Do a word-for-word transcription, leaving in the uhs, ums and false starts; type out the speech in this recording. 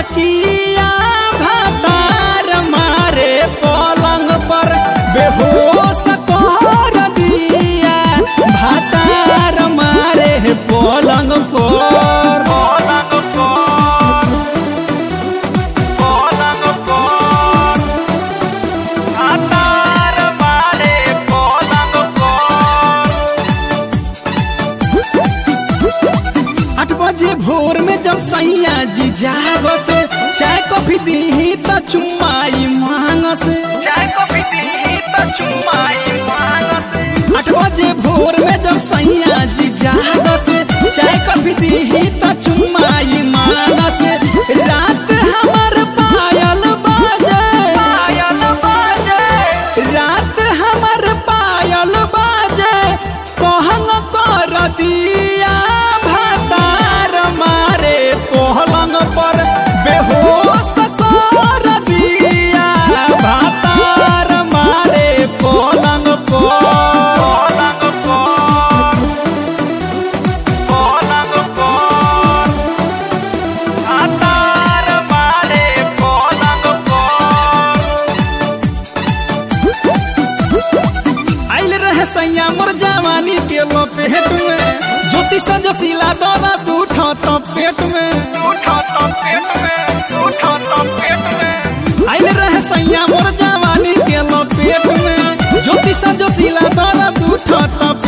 तकिया भातार मारे पलंग पर बेहोश कर दिया भातार मारे पलंग पर पलंग पर पलंग पर भातार मारे पलंग पर। आठ बजे भोर में जब सैया जी जागत चाय कॉफी दी तो चुम्माई मांगस चाय कॉफी दी तो चुम्माई मांगस। आठ बजे भोर में जब सैया जी जागत चाय कॉफी दी तो चुम्माई मांगस। रात हमार पायल बाजे पायल बाजे रात हमार पायल बाजे कहंग कर दिया भातार मारे पलंग पर बेहोश कर दिया भातार मारे पलंग पर पलंग पर पलंग पर भातार मारे पलंग पर। आइल रहे सैया मोर जवानी के लपेट में ज्योति संजशीला दौरा उठा तो पेट में उठा तो पेट में उठा तो पेट में। आइल रहे सैया मोर जवानी के लपेट में ज्योति संजशीला दौरा उठा तो